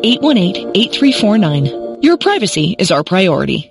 818-8349. Your privacy is our priority.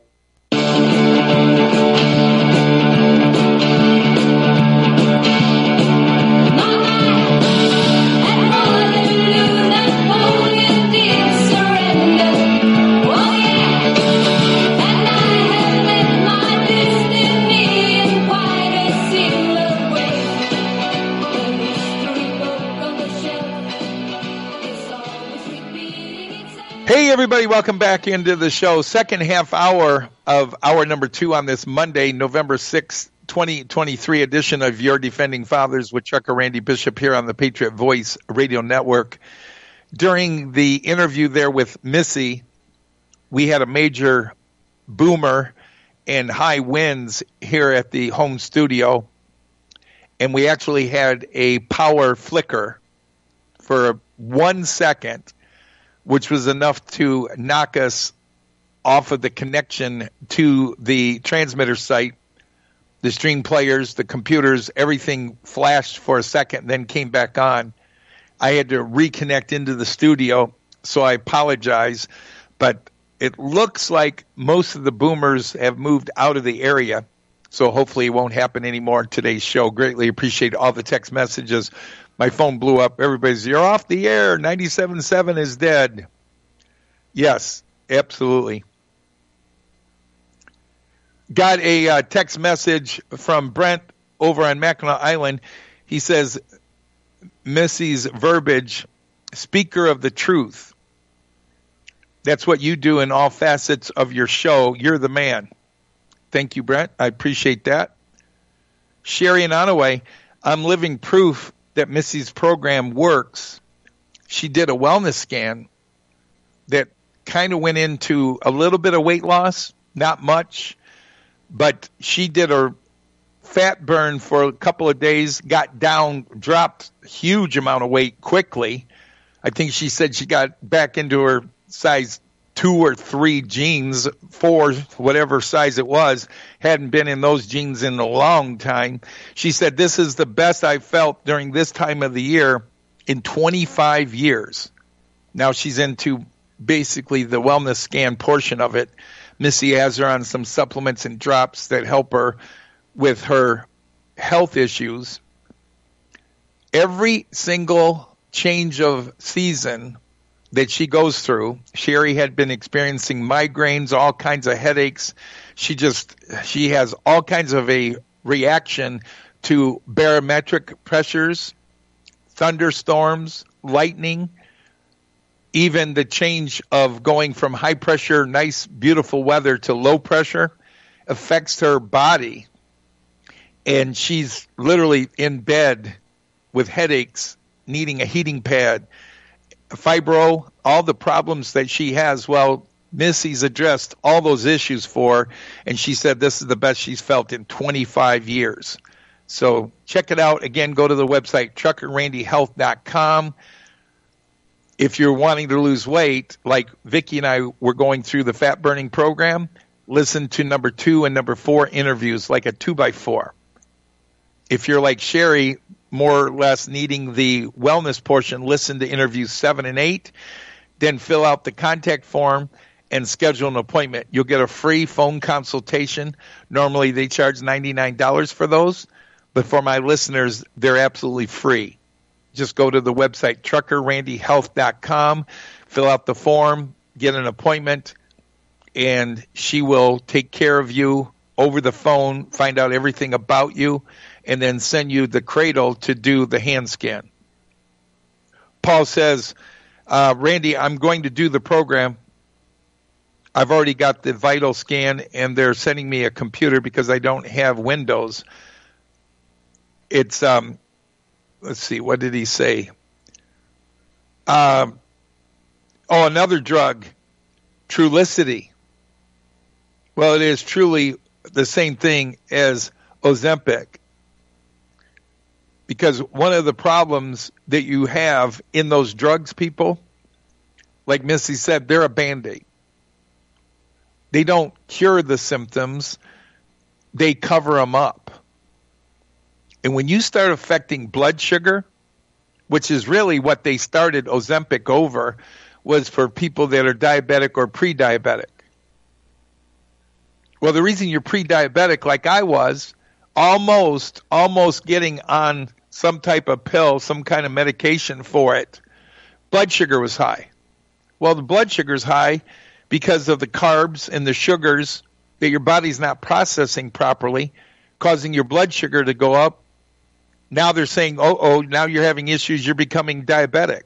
Hey, everybody, welcome back into the show. Second half hour of hour number 2 on this Monday, November 6th, 2023 edition of Your Defending Fathers with Chuck and Randy Bishop here on the Patriot Voice Radio Network. During the interview there with Missy, we had a major boomer and high winds here at the home studio, and we actually had a power flicker for 1 second, which was enough to knock us off of the connection to the transmitter site. The stream players, the computers, everything flashed for a second, then came back on. I had to reconnect into the studio, so I apologize. But it looks like most of the boomers have moved out of the area, so hopefully it won't happen anymore in today's show. Greatly appreciate all the text messages. My phone blew up. Everybody's, you're off the air. 97.7 is dead. Yes, absolutely. Got a text message from Brent over on Mackinac Island. He says, Missy's verbiage, speaker of the truth. That's what you do in all facets of your show. You're the man. Thank you, Brent. I appreciate that. Sherry and Onaway, I'm living proof that Missy's program works. She did a wellness scan that kind of went into a little bit of weight loss, not much, but she did her fat burn for a couple of days, got down, dropped a huge amount of weight quickly. I think she said she got back into her size 2 or 3 jeans, 4, whatever size it was, hadn't been in those jeans in a long time. She said, this is the best I felt during this time of the year in 25 years. Now she's into basically the wellness scan portion of it. Missy has her on some supplements and drops that help her with her health issues. Every single change of season that she goes through, Sherry had been experiencing migraines, all kinds of headaches. She has all kinds of a reaction to barometric pressures, thunderstorms, lightning, even the change of going from high pressure, nice, beautiful weather to low pressure affects her body. And she's literally in bed with headaches, needing a heating pad, fibro, all the problems that she has. Well, Missy's addressed all those issues for her, and she said this is the best she's felt in 25 years. So check it out. Again, go to the website, truckerrandyhealth.com. If you're wanting to lose weight, like Vicki and I were going through the fat burning program, listen to number 2 and number 4 interviews, like a 2x4. If you're like Sherry, more or less needing the wellness portion, listen to interviews 7 and 8, then fill out the contact form and schedule an appointment. You'll get a free phone consultation. Normally they charge $99 for those, but for my listeners, they're absolutely free. Just go to the website, truckerrandyhealth.com, fill out the form, get an appointment, and she will take care of you over the phone, find out everything about you, and then send you the cradle to do the hand scan. Paul says, Randy, I'm going to do the program. I've already got the vital scan, and they're sending me a computer because I don't have Windows. It's, let's see, what did he say? Another drug, Trulicity. Well, it is truly the same thing as Ozempic. Because one of the problems that you have in those drugs, people, like Missy said, they're a Band-Aid. They don't cure the symptoms. They cover them up. And when you start affecting blood sugar, which is really what they started Ozempic over, was for people that are diabetic or pre-diabetic. Well, the reason you're pre-diabetic, like I was, almost getting on some type of pill, some kind of medication for it, blood sugar was high. Well, the blood sugar is high because of the carbs and the sugars that your body's not processing properly, causing your blood sugar to go up. Now they're saying, now you're having issues, you're becoming diabetic.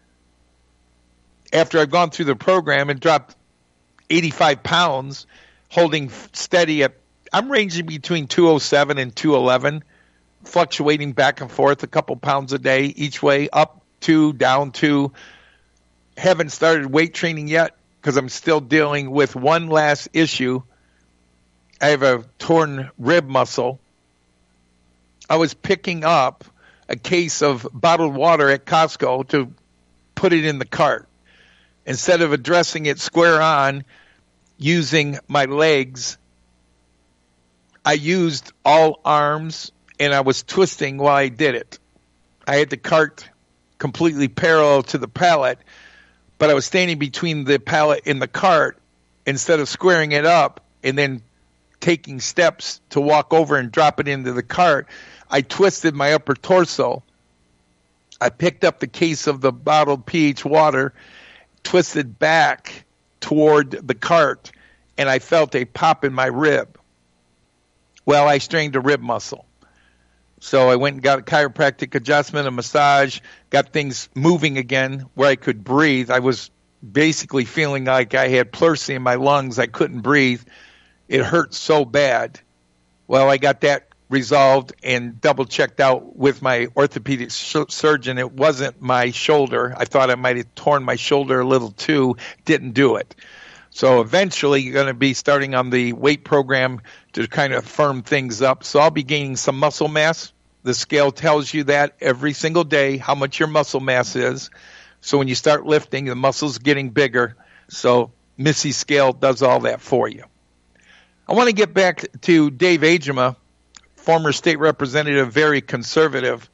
After I've gone through the program and dropped 85 pounds, holding steady at, I'm ranging between 207 and 211, fluctuating back and forth a couple pounds a day each way, up 2, down 2. Haven't started weight training yet because I'm still dealing with one last issue. I have a torn rib muscle. I was picking up a case of bottled water at Costco to put it in the cart. Instead of addressing it square on using my legs, I used all arms and I was twisting while I did it. I had the cart completely parallel to the pallet, but I was standing between the pallet and the cart instead of squaring it up and then taking steps to walk over and drop it into the cart. I twisted my upper torso. I picked up the case of the bottled pH water, twisted back toward the cart, and I felt a pop in my rib. Well, I strained a rib muscle. So I went and got a chiropractic adjustment, a massage, got things moving again where I could breathe. I was basically feeling like I had pleurisy in my lungs. I couldn't breathe. It hurt so bad. Well, I got that resolved and double checked out with my orthopedic surgeon. It wasn't my shoulder. I thought I might have torn my shoulder a little too. Didn't do it. So eventually you're going to be starting on the weight program to kind of firm things up. So I'll be gaining some muscle mass. The scale tells you that every single day, how much your muscle mass is. So when you start lifting, the muscle's getting bigger. So Missy Scale does all that for you. I want to get back to Dave Agema, former state representative, very conservative.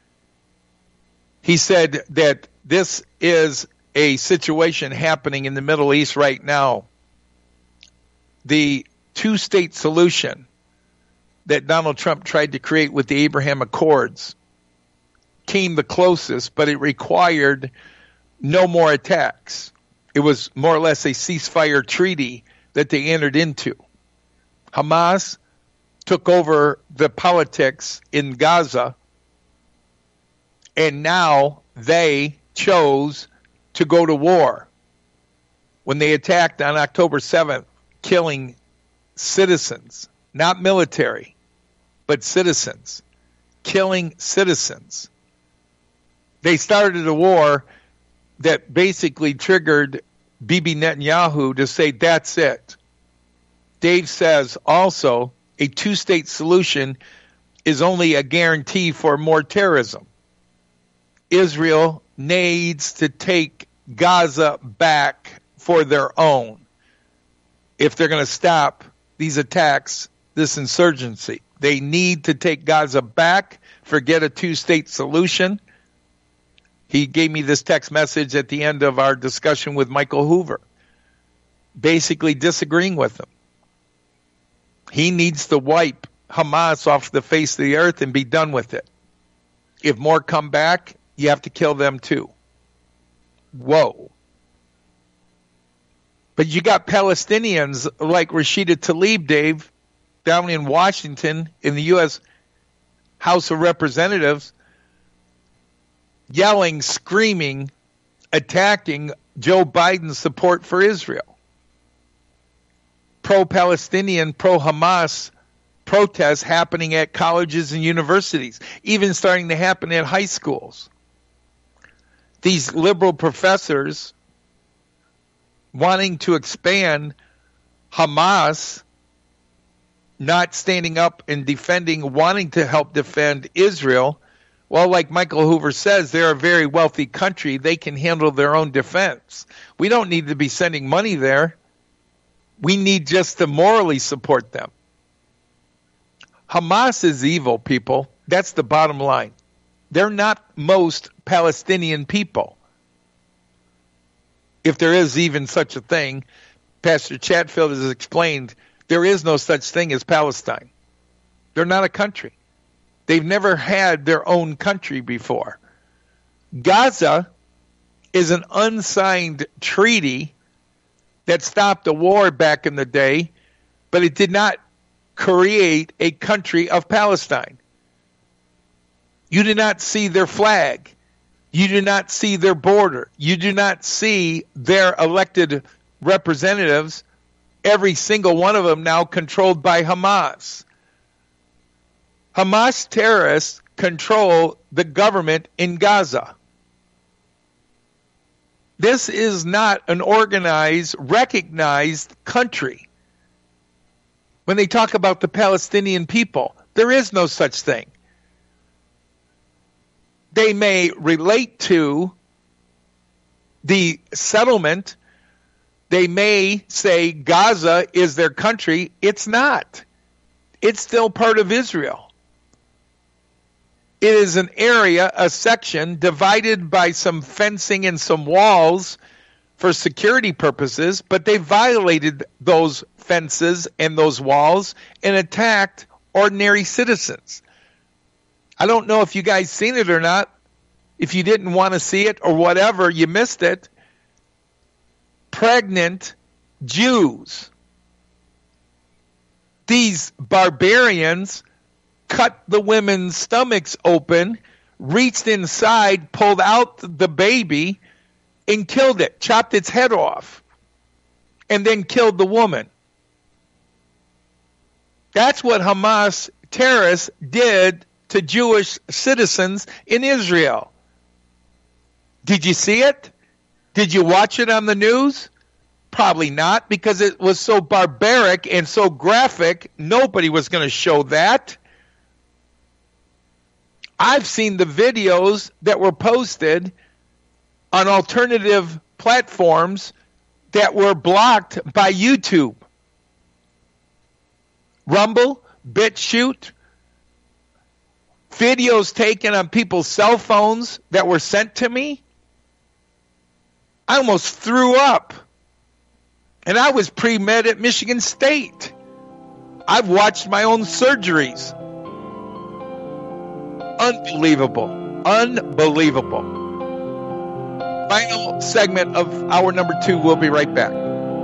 He said that this is a situation happening in the Middle East right now. The two-state solution that Donald Trump tried to create with the Abraham Accords came the closest, but it required no more attacks. It was more or less a ceasefire treaty that they entered into. Hamas took over the politics in Gaza, and now they chose to go to war. When they attacked on October 7th, killing citizens, not military, but citizens, killing citizens. They started a war that basically triggered Bibi Netanyahu to say, that's it. Dave says also a two-state solution is only a guarantee for more terrorism. Israel needs to take Gaza back for their own if they're going to stop these attacks, this insurgency. They need to take Gaza back, forget a two-state solution. He gave me this text message at the end of our discussion with Michael Hoover, basically disagreeing with him. He needs to wipe Hamas off the face of the earth and be done with it. If more come back, you have to kill them too. Whoa. But you got Palestinians like Rashida Tlaib, Dave, down in Washington in the U.S. House of Representatives, yelling, screaming, attacking Joe Biden's support for Israel. Pro-Palestinian, pro-Hamas protests happening at colleges and universities, even starting to happen at high schools. These liberal professors wanting to expand Hamas, not standing up and defending, wanting to help defend Israel. Well, like Michael Hoover says, they're a very wealthy country. They can handle their own defense. We don't need to be sending money there. We need just to morally support them. Hamas is evil, people. That's the bottom line. They're not most Palestinian people. if there is even such a thing. Pastor Chatfield has explained there is no such thing as Palestine. They're not a country. They've never had their own country before. Gaza is an unsigned treaty that stopped a war back in the day, but it did not create a country of Palestine. You do not see their flag. You do not see their border. You do not see their elected representatives, every single one of them now controlled by Hamas. Hamas terrorists control the government in Gaza. This is not an organized, recognized country. When they talk about the Palestinian people, there is no such thing. They may relate to the settlement. They may say Gaza is their country. It's not. It's still part of Israel. It is an area, a section, divided by some fencing and some walls for security purposes, but they violated those fences and those walls and attacked ordinary citizens. I don't know if you guys seen it or not. If you didn't want to see it or whatever, you missed it. Pregnant Jews. These barbarians cut the women's stomachs open, reached inside, pulled out the baby, and killed it, chopped its head off, and then killed the woman. That's what Hamas terrorists did to Jewish citizens in Israel. Did you see it? Did you watch it on the news? Probably not, because it was so barbaric and so graphic, nobody was going to show that. I've seen the videos that were posted on alternative platforms that were blocked by YouTube. Rumble, BitChute, videos taken on people's cell phones that were sent to me. I almost threw up. And I was pre-med at Michigan State. I've watched my own surgeries. Unbelievable. Unbelievable. Final segment of hour number 2. We'll be right back.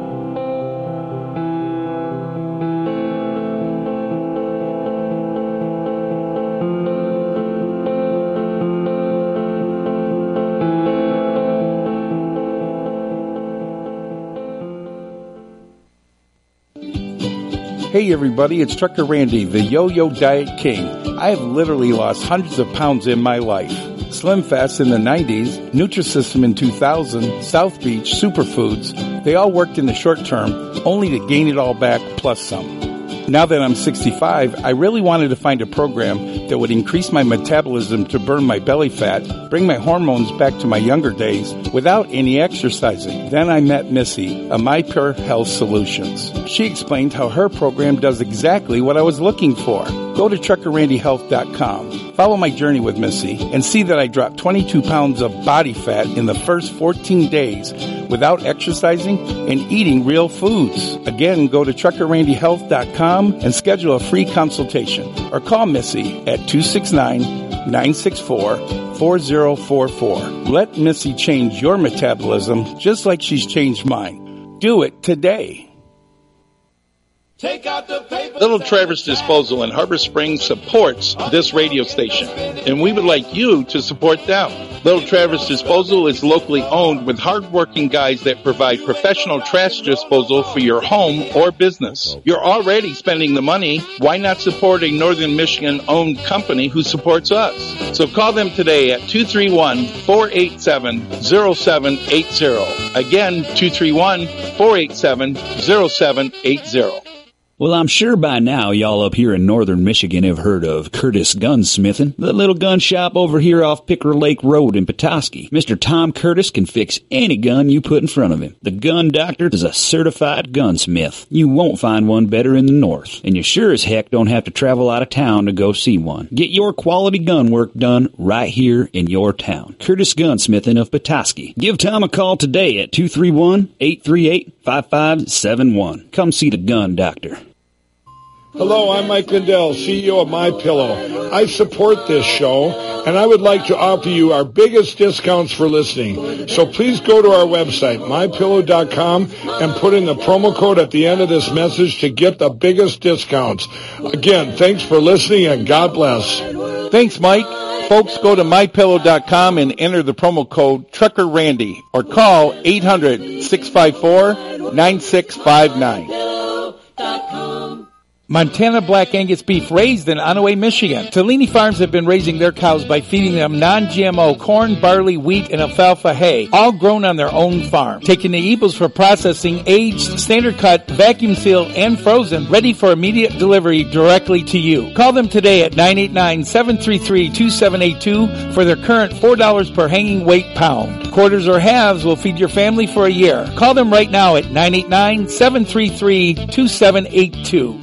Hey everybody, it's Trucker Randy, the Yo-Yo Diet King. I have literally lost hundreds of pounds in my life. Slim Fast in the 90s, Nutrisystem in 2000, South Beach, Superfoods, they all worked in the short term, only to gain it all back plus some. Now that I'm 65, I really wanted to find a program that would increase my metabolism to burn my belly fat, bring my hormones back to my younger days without any exercising. Then I met Missy, of My Pure Health Solutions. She explained how her program does exactly what I was looking for. Go to TruckerRandyHealth.com. Follow my journey with Missy and see that I dropped 22 pounds of body fat in the first 14 days without exercising and eating real foods. Again, go to TruckerRandyHealth.com and schedule a free consultation or call Missy at 269-964-4044. Let Missy change your metabolism just like she's changed mine. Do it today. Take out the paper. Little Traverse Disposal in Harbor Springs supports this radio station, and we would like you to support them. Little Traverse Disposal is locally owned with hard-working guys that provide professional trash disposal for your home or business. You're already spending the money. Why not support a Northern Michigan-owned company who supports us? So call them today at 231-487-0780. Again, 231-487-0780. Well, I'm sure by now y'all up here in northern Michigan have heard of Curtis Gunsmithing, the little gun shop over here off Picker Lake Road in Petoskey. Mr. Tom Curtis can fix any gun you put in front of him. The Gun Doctor is a certified gunsmith. You won't find one better in the north, and you sure as heck don't have to travel out of town to go see one. Get your quality gun work done right here in your town. Curtis Gunsmithing of Petoskey. Give Tom a call today at 231-838-5571. Come see the Gun Doctor. Hello, I'm Mike Lindell, CEO of MyPillow. I support this show, and I would like to offer you our biggest discounts for listening. So please go to our website, MyPillow.com, and put in the promo code at the end of this message to get the biggest discounts. Again, thanks for listening, and God bless. Thanks, Mike. Folks, go to MyPillow.com and enter the promo code TruckerRandy or call 800-654-9659. Montana Black Angus beef raised in Onaway, Michigan. Tellini Farms have been raising their cows by feeding them non-GMO corn, barley, wheat, and alfalfa hay, all grown on their own farm. Taking the eagles for processing, aged, standard cut, vacuum sealed, and frozen, ready for immediate delivery directly to you. Call them today at 989-733-2782 for their current $4 per hanging weight pound. Quarters or halves will feed your family for a year. Call them right now at 989-733-2782.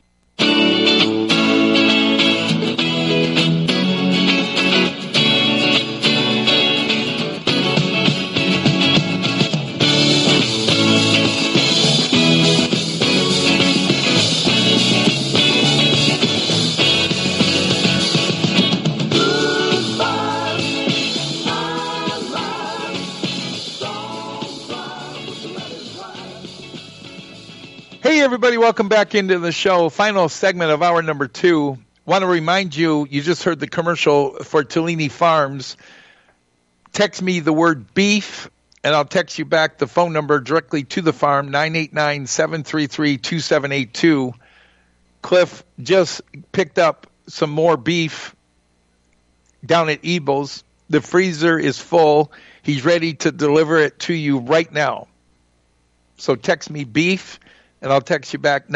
Hey, everybody, welcome back into the show. Final segment of hour number 2. Want to remind you, you just heard the commercial for Tellini Farms. Text me the word beef, and I'll text you back the phone number directly to the farm, 989-733-2782. Cliff just picked up some more beef down at Ebel's. The freezer is full. He's ready to deliver it to you right now. So text me beef, and I'll text you back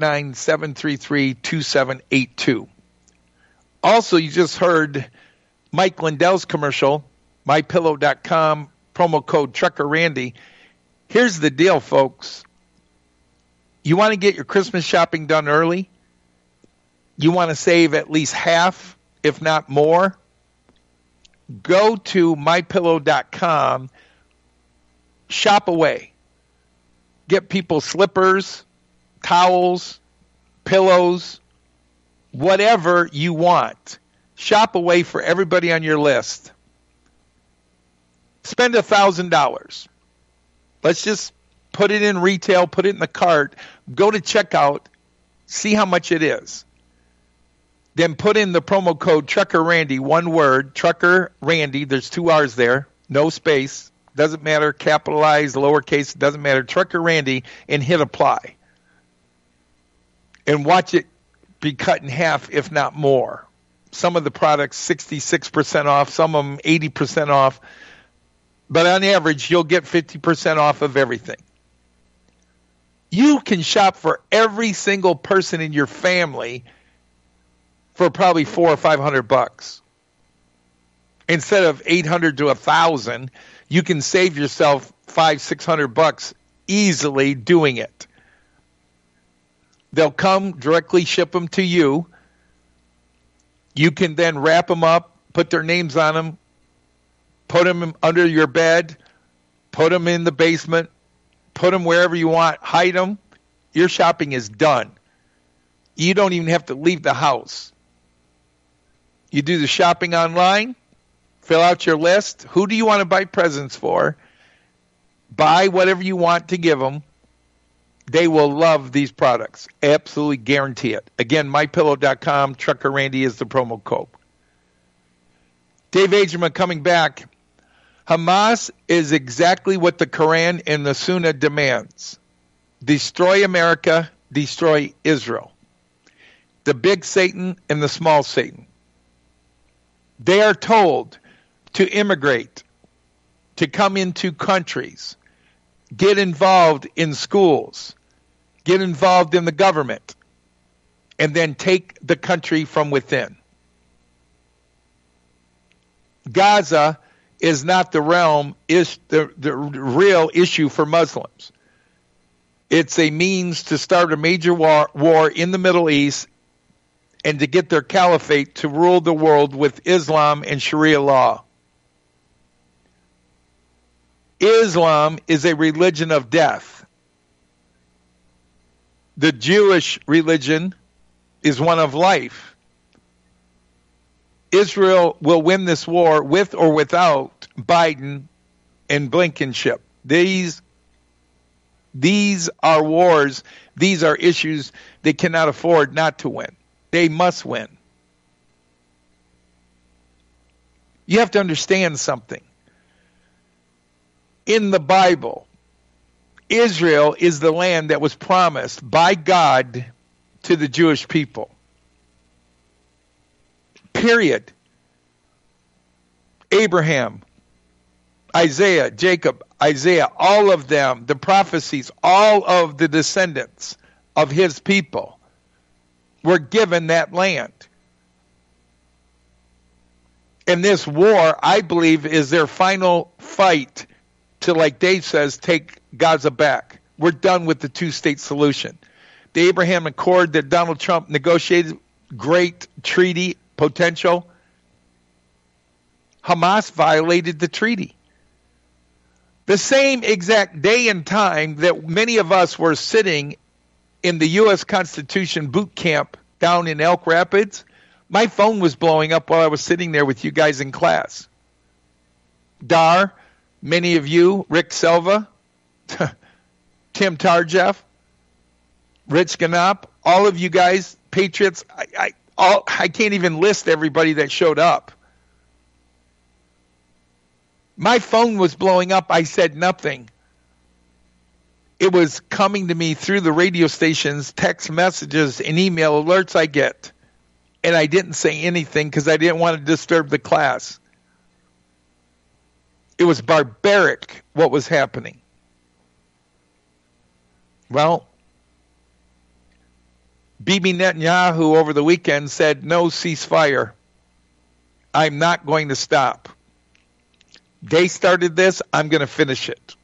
989-733-2782. Also, you just heard Mike Lindell's commercial, MyPillow.com, promo code TruckerRandy. Here's the deal, folks. You want to get your Christmas shopping done early? You want to save at least half, if not more? Go to MyPillow.com, shop away. Get people slippers, towels, pillows, whatever you want. Shop away for everybody on your list. Spend $1,000. Let's just put it in retail, put it in the cart, go to checkout, see how much it is. Then put in the promo code TruckerRandy, one word, TruckerRandy. There's 2 R's there, no space. Doesn't matter, capitalized, lowercase, doesn't matter. TruckerRandy, and hit apply. And watch it be cut in half, if not more. Some of the products 66% off, some of them 80% off. But on average, you'll get 50% off of everything. You can shop for every single person in your family for probably $400 or $500. Instead of $800 to $1,000, you can save yourself $500-$600 easily doing it. They'll come directly, ship them to you. You can then wrap them up, put their names on them, put them under your bed, put them in the basement, put them wherever you want, hide them. Your shopping is done. You don't even have to leave the house. You do the shopping online. Fill out your list. Who do you want to buy presents for? Buy whatever you want to give them. They will love these products. Absolutely guarantee it. Again, MyPillow.com, TruckerRandy is the promo code. Dave Agerman coming back. Hamas is exactly what the Quran and the Sunnah demands. Destroy America, destroy Israel. The big Satan and the small Satan. They are told to immigrate, to come into countries, get involved in schools, get involved in the government, and then take the country from within. Gaza is not the realm, is the real issue for Muslims. It's a means to start a major war in the Middle East and to get their caliphate to rule the world with Islam and Sharia law. Islam is a religion of death. The Jewish religion is one of life. Israel will win this war with or without Biden and Blinkenship. These are wars. These are issues they cannot afford not to win. They must win. You have to understand something. In the Bible, Israel is the land that was promised by God to the Jewish people. Period. Abraham, Isaiah, Jacob, Isaiah, all of them, the prophecies, all of the descendants of his people were given that land. And this war, I believe, is their final fight to, like Dave says, take Gaza back. We're done with the two-state solution. The Abraham Accord that Donald Trump negotiated, great treaty potential. Hamas violated the treaty. The same exact day and time that many of us were sitting in the U.S. Constitution boot camp down in Elk Rapids, my phone was blowing up while I was sitting there with you guys in class. Dar, many of you, Rick Silva, Tim Tarjeff, Rich Ganop, all of you guys, Patriots, I can't even list everybody that showed up. My phone was blowing up. I said nothing. It was coming to me through the radio stations, text messages, and email alerts I get. And I didn't say anything because I didn't want to disturb the class. It was barbaric what was happening. Well, Bibi Netanyahu over the weekend said, no ceasefire. I'm not going to stop. They started this, I'm going to finish it.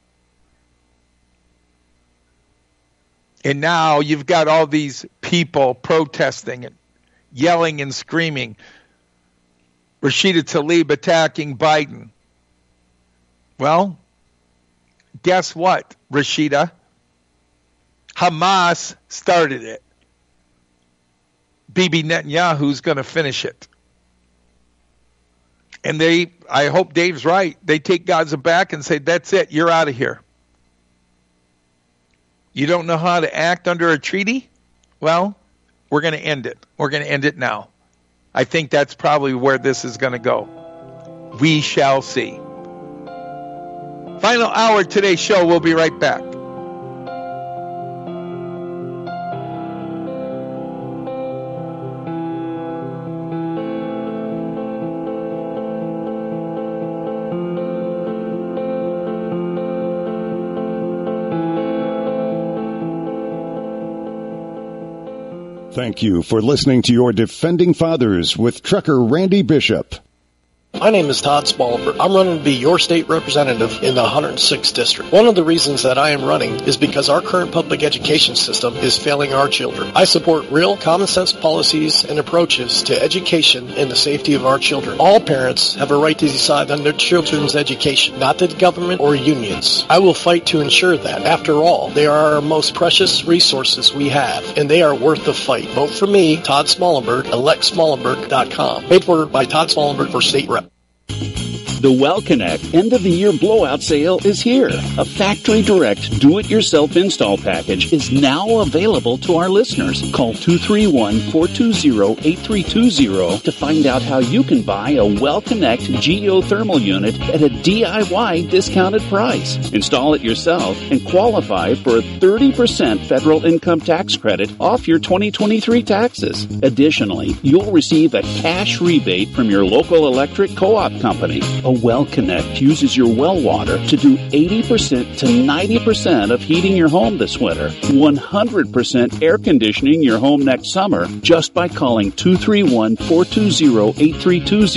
And now you've got all these people protesting and yelling and screaming. Rashida Tlaib attacking Biden. Well, guess what, Rashida? Hamas started it. Bibi Netanyahu's going to finish it. And I hope Dave's right, they take Gaza back and say, that's it, you're out of here. You don't know how to act under a treaty? Well, we're going to end it. We're going to end it now. I think that's probably where this is going to go. We shall see. Final hour of today's show. We'll be right back. Thank you for listening to your Defending Fathers with Trucker Randy Bishop. My name is Todd Smallberg. I'm running to be your state representative in the 106th District. One of the reasons that I am running is because our current public education system is failing our children. I support real, common-sense policies and approaches to education and the safety of our children. All parents have a right to decide on their children's education, not the government or unions. I will fight to ensure that. After all, they are our most precious resources we have, and they are worth the fight. Vote for me, Todd Smallberg, electsmallenberg.com. Paid for by Todd Smallberg for state rep. The WellConnect end-of-the-year blowout sale is here. A factory-direct do-it-yourself install package is now available to our listeners. Call 231-420-8320 to find out how you can buy a WellConnect geothermal unit at a DIY discounted price. Install it yourself and qualify for a 30% federal income tax credit off your 2023 taxes. Additionally, you'll receive a cash rebate from your local electric co-op company. A Well Connect uses your well water to do 80% to 90% of heating your home this winter, 100% air conditioning your home next summer, just by calling 231-420-8320